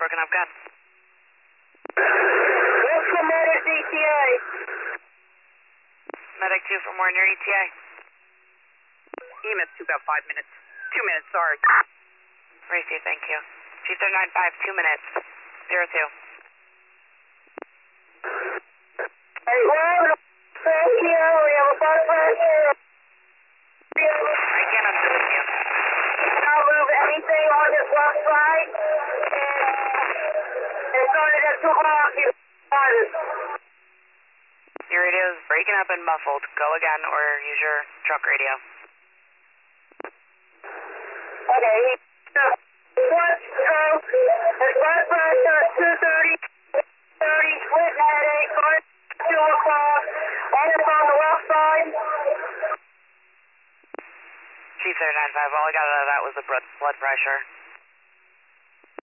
broken up, gun. What's the medic ETA? Medic 2 for more near ETA. EMS 2 about 5 minutes. 2 minutes, sorry. Racy, thank you. Chief 395, 2 minutes. 02. Hey, we're having a crash here. We have a bus crash here. I can't understand you. Cannot move anything on this left side. And it's only at 2 o'clock. Your radio is breaking up and muffled. Go again or use your truck radio. Okay. One stroke. His blood pressure is 230, 30, splitting headache, going 2 o'clock. And it's on the left side. Chief 395, all I got out of that was the blood pressure.